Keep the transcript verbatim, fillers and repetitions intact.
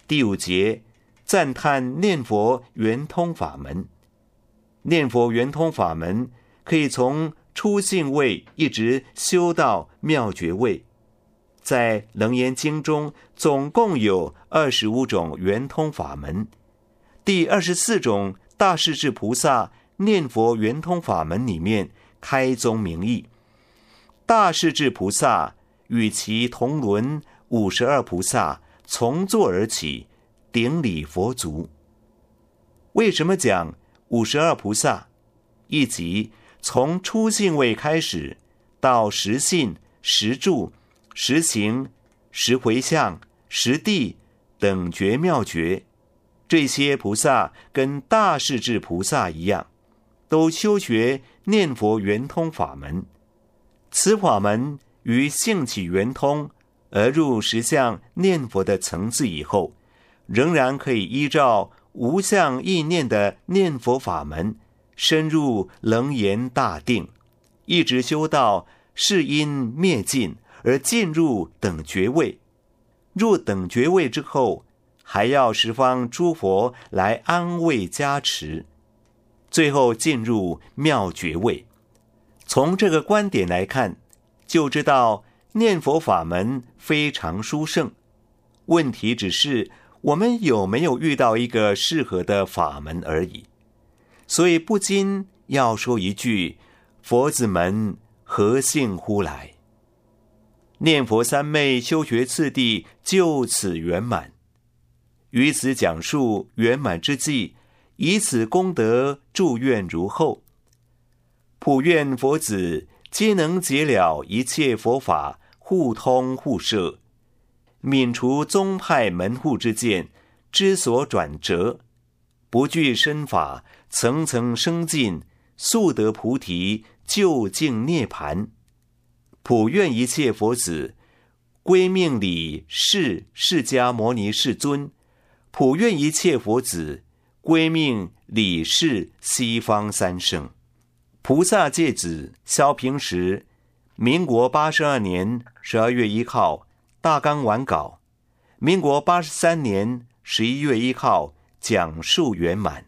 第五节赞叹念佛圆通法门。念佛圆通法门可以从初信位一直修到妙觉位。在楞严经中总共有二十五种圆通法门，第二十四种大势至菩萨念佛圆通法门里面开宗明义，大势至菩萨与其同伦五十二菩萨从座而起，顶礼佛足。为什么讲五十二菩萨？一即从初信位开始，到十信、十住、十行、十回向、十地等觉妙觉，这些菩萨跟大势至菩萨一样，都修学念佛圆通法门。此法门于性起圆通而入实相念佛的层次以后，仍然可以依照无相意念的念佛法门，深入楞严大定，一直修到世因灭尽而进入等觉位。入等觉位之后，还要十方诸佛来安慰加持，最后进入妙觉位。从这个观点来看，就知道念佛法门非常殊胜，问题只是我们有没有遇到一个适合的法门而已。所以不禁要说一句：佛子们何幸乎来？念佛三昧修学次第就此圆满。于此讲述圆满之际，以此功德祝愿如后：普愿佛子皆能解了一切佛法，互通互摄，泯除宗派门户之见，之所转折，不惧身法，层层升进，速得菩提，究竟涅槃。普愿一切佛子归命礼释释迦牟尼世尊，普愿一切佛子归命礼释西方三圣。菩萨戒子萧平时，民国八十二年十二月一号大纲完稿，民国八十三年十一月一号讲述圆满。